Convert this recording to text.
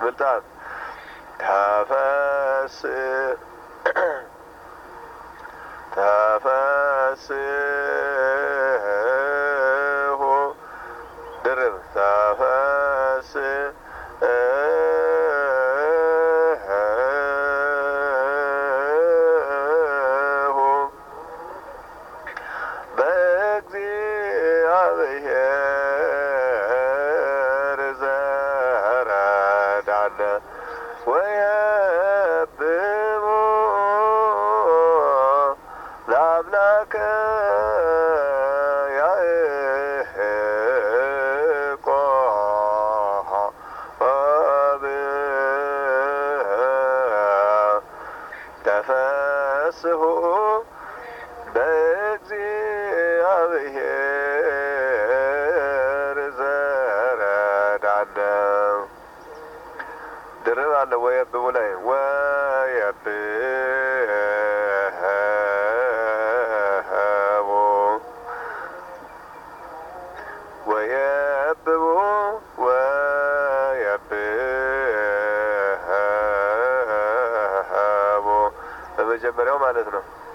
ይበልጣል። ተፈስሑ ድርብ ተፈስሑ በእግዚአብሔር ዘረዳነ ወየብቦ ለአምላከ ያዕቆብ ተፈስሑ በእግዚአብሔር ዘረዳነ ድርብ አለ ወየብቦ ላይ ወየብቦ ወየብቦ በመጀመሪያው ማለት ነው።